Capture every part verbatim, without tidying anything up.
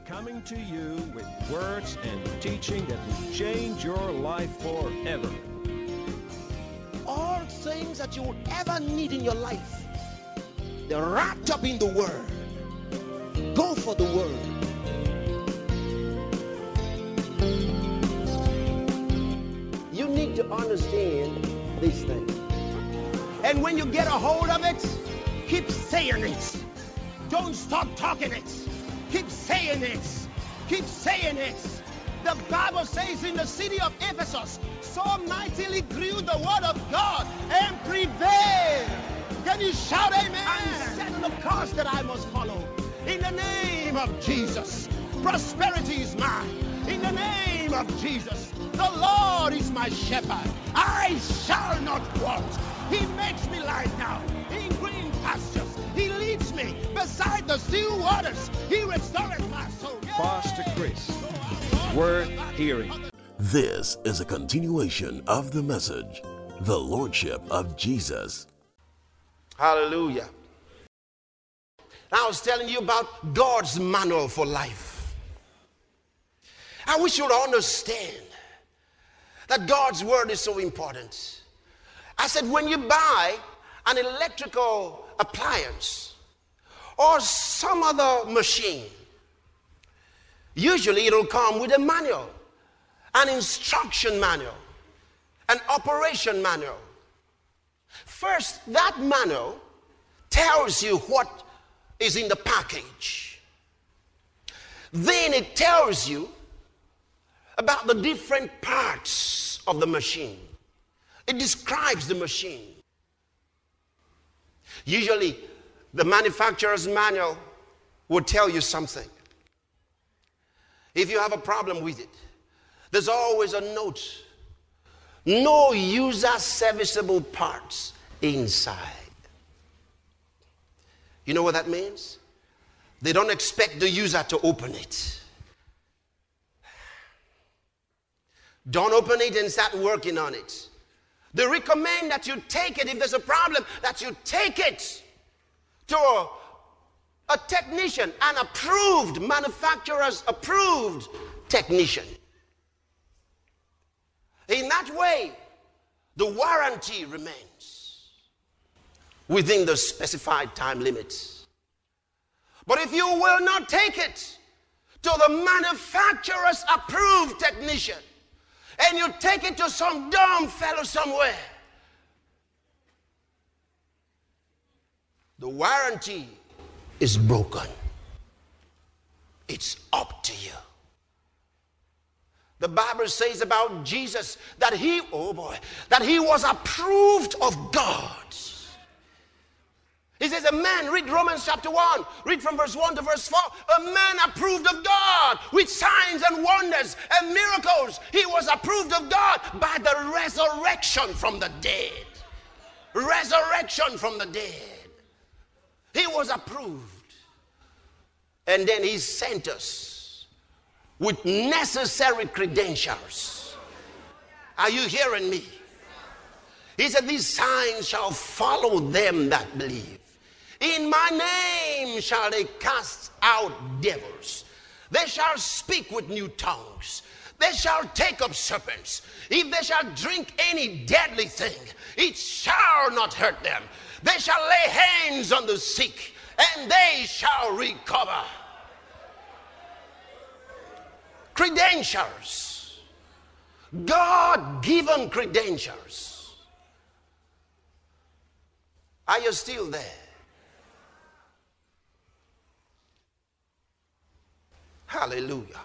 coming to you with words and teaching that will change your life forever. All things that you will ever need in your life, they're wrapped up in the Word. Go for the Word. You need to understand these things. And when you get a hold of it, keep saying it. Don't stop talking it. Keep saying it. Keep saying it. The Bible says in the city of Ephesus, so mightily grew the word of God and prevailed. Can you shout amen? And set the course that I must follow. In the name of Jesus, prosperity is mine. In the name of Jesus, the Lord is my shepherd. I shall not want. He makes me lie down in green pastures. He leads me beside the still waters. He restores my soul. Yeah. Pastor Chris, worth hearing. This is a continuation of the message, the Lordship of Jesus. Hallelujah. I was telling you about God's manual for life. I wish you would understand that God's word is so important. I said, when you buy an electrical appliance or some other machine, usually it'll come with a manual, an instruction manual, an operation manual. First, that manual tells you what is in the package. Then it tells you about the different parts of the machine. It describes the machine. Usually, the manufacturer's manual will tell you something. If you have a problem with it, there's always a note. No user serviceable parts inside. You know what that means? They don't expect the user to open it. Don't open it and start working on it. They recommend that you take it, if there's a problem, that you take it to a, a technician, an approved, manufacturer's approved technician. In that way, the warranty remains within the specified time limits. But if you will not take it to the manufacturer's approved technician, and you take it to some dumb fellow somewhere, the warranty is broken. It's up to you. The Bible says about Jesus that he, oh boy, that he was approved of God. He says a man, read Romans chapter one, read from verse one to verse four, a man approved of God with signs and wonders and miracles. He was approved of God by the resurrection from the dead. Resurrection from the dead. He was approved. And then he sent us with necessary credentials. Are you hearing me? He said, these signs shall follow them that believe. In my name shall they cast out devils. They shall speak with new tongues. They shall take up serpents. If they shall drink any deadly thing, it shall not hurt them. They shall lay hands on the sick, and they shall recover. Credentials. God-given credentials. Are you still there? Hallelujah.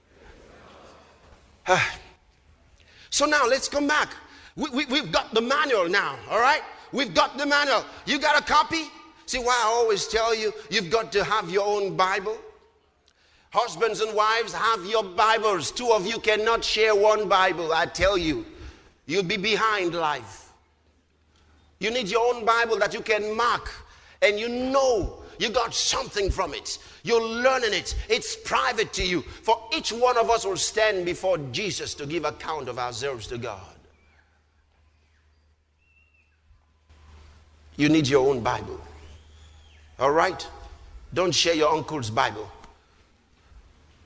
Uh, so now let's come back. We, we, we've got the manual now, all right? We've got the manual. You got a copy? See why I always tell you, you've got to have your own Bible? Husbands and wives, have your Bibles. Two of you cannot share one Bible. I tell you, you'll be behind life. You need your own Bible that you can mark and you know you got something from it. You're learning it. It's private to you. For each one of us will stand before Jesus to give account of ourselves to God. You need your own Bible. All right? Don't share your uncle's Bible.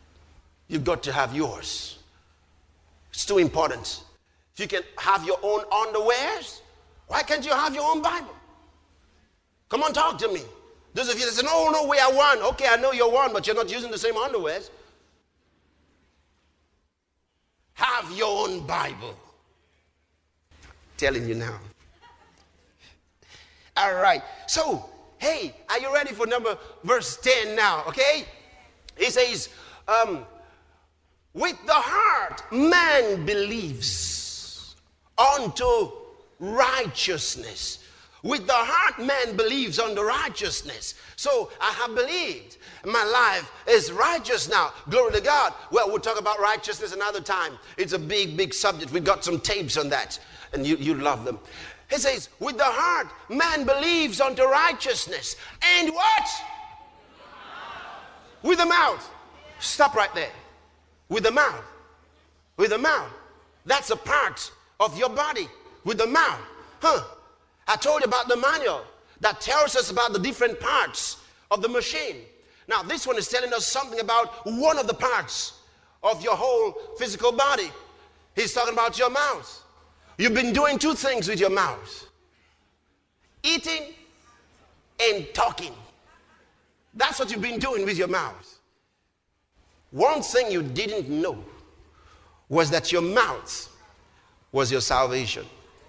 You've got to have yours. It's too important. If you can have your own underwears, why can't you have your own Bible? Come on, talk to me. Those of you that say, no, no, we are one. Okay, I know you're one, but you're not using the same underwears. Have your own Bible. Telling you now. All right. So, hey, are you ready for number verse ten now? Okay. He says, um, with the heart man believes unto righteousness. With the heart man believes unto righteousness. So I have believed. My life is righteous now. Glory to God. Well, we'll talk about righteousness another time. It's a big, big subject. We've got some tapes on that. And you, you love them. He says, with the heart man believes unto righteousness. And what? With the mouth. Stop right there. With the mouth. With the mouth. That's a part of your body. With the mouth. Huh. I told you about the manual that tells us about the different parts of the machine. Now, this one is telling us something about one of the parts of your whole physical body. He's talking about your mouth. You've been doing two things with your mouth. Eating and talking. That's what you've been doing with your mouth. One thing you didn't know was that your mouth was your salvation.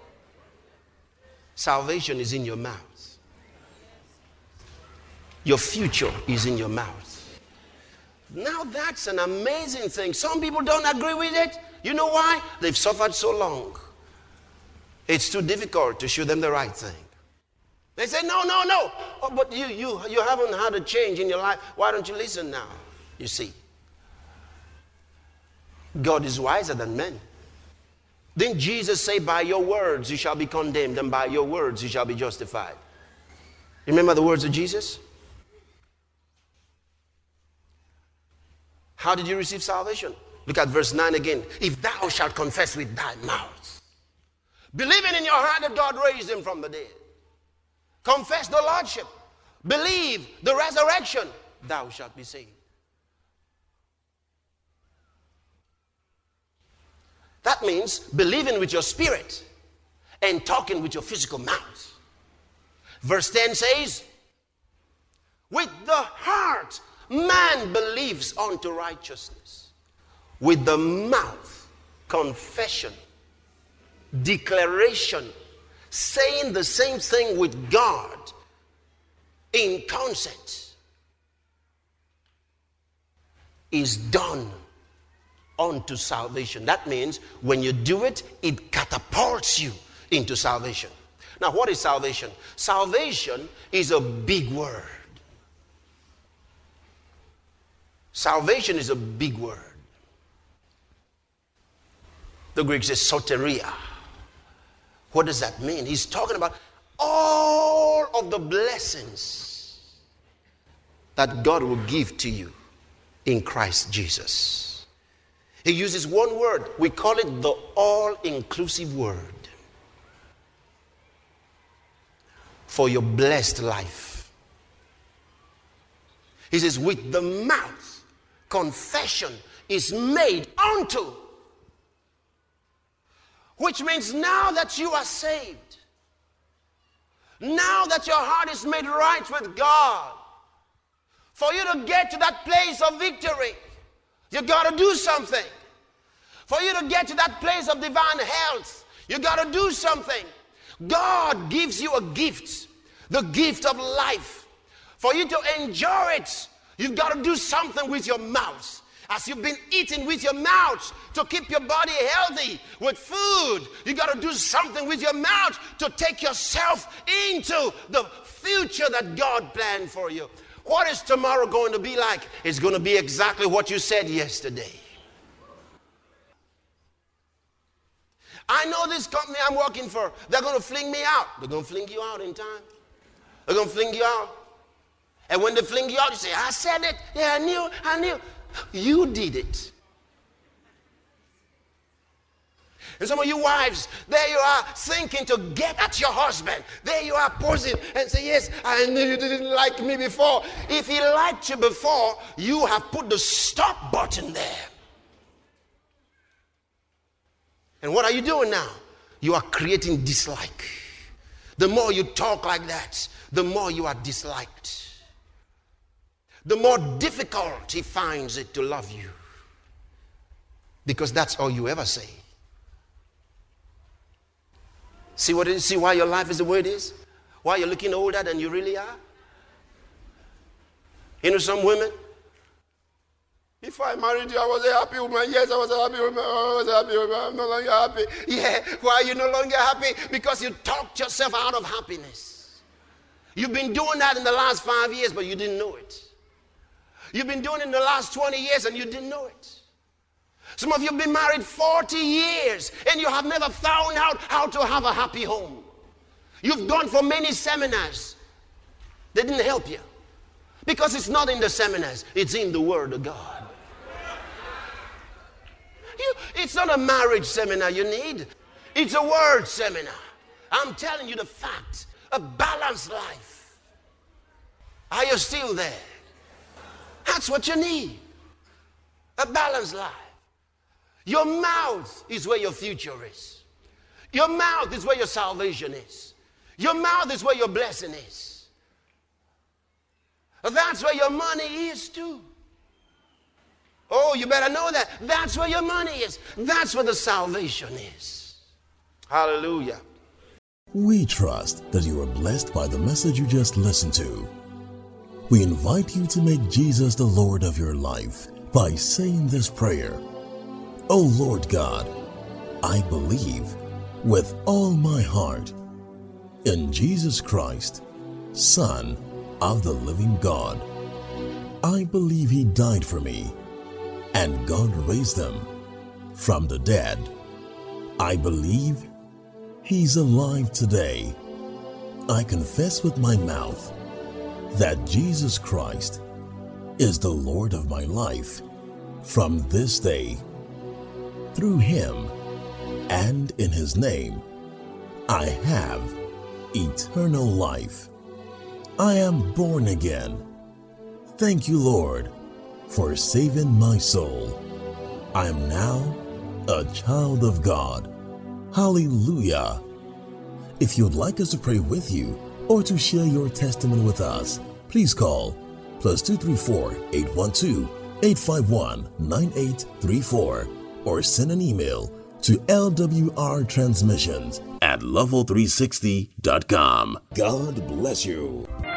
Salvation is in your mouth. Your future is in your mouth. Now that's an amazing thing. Some people don't agree with it. You know why? They've suffered so long. It's too difficult to show them the right thing. They say, no, no, no. Oh, but you, you, you haven't had a change in your life. Why don't you listen now? You see, God is wiser than men. Didn't Jesus say, by your words you shall be condemned, and by your words you shall be justified? Remember the words of Jesus? How did you receive salvation? Look at verse nine again. If thou shalt confess with thy mouth, believing in your heart that God raised him from the dead, confess the Lordship, believe the resurrection, thou shalt be saved. That means believing with your spirit and talking with your physical mouth. Verse ten says, with the heart man believes unto righteousness. With the mouth, confession, declaration, saying the same thing with God in concert is done unto salvation. That means when you do it, it catapults you into salvation. Now, what is salvation? Salvation is a big word. Salvation is a big word. The Greek says soteria. What does that mean? He's talking about all of the blessings that God will give to you in Christ Jesus. He uses one word. We call it the all-inclusive word for your blessed life. He says, with the mouth, confession is made unto. Which means now that you are saved, now that your heart is made right with God, for you to get to that place of victory, you got to do something. For you to get to that place of divine health, you got to do something. God gives you a gift, the gift of life. For you to enjoy it, you've got to do something with your mouth. As you've been eating with your mouth to keep your body healthy with food, you got to do something with your mouth to take yourself into the future that God planned for you. What is tomorrow going to be like? It's going to be exactly what you said yesterday. I know this company I'm working for, they're going to fling me out. They're going to fling you out in time. They're going to fling you out. And when they fling you out, you say, I said it. Yeah, I knew, I knew. You did it. And some of you wives, there you are thinking to get at your husband. There you are posing and say, yes, I knew you didn't like me before. If he liked you before, you have put the stop button there. And what are you doing now? You are creating dislike. The more you talk like that, the more you are disliked. The more difficult he finds it to love you. Because that's all you ever say. See what it is? See why your life is the way it is? Why you're looking older than you really are? You know some women? If I married you, I was a happy woman. Yes, I was a happy woman. I was a happy woman. I'm no longer happy. Yeah, why are you no longer happy? Because you talked yourself out of happiness. You've been doing that in the last five years, but you didn't know it. You've been doing it in the last twenty years, and you didn't know it. Some of you have been married forty years, and you have never found out how to have a happy home. You've gone for many seminars. They didn't help you. Because it's not in the seminars, it's in the Word of God. You, it's not a marriage seminar you need. It's a word seminar. I'm telling you the fact. A balanced life. Are you still there? That's what you need. A balanced life. Your mouth is where your future is. Your mouth is where your salvation is. Your mouth is where your blessing is. That's where your money is too. Oh, you better know that. That's where your money is. That's where the salvation is. Hallelujah. We trust that you are blessed by the message you just listened to. We invite you to make Jesus the Lord of your life by saying this prayer. Oh Lord God, I believe with all my heart in Jesus Christ, Son of the living God. I believe he died for me and God raised him from the dead. I believe he's alive today. I confess with my mouth that Jesus Christ is the Lord of my life from this day. Through him and in his name, I have eternal life. I am born again. Thank you, Lord, for saving my soul. I am now a child of God. Hallelujah. If you'd like us to pray with you or to share your testimony with us, please call plus two three four, eight one two, eight five one, nine eight three four or send an email to L W R transmissions at level three sixty dot com. God bless you.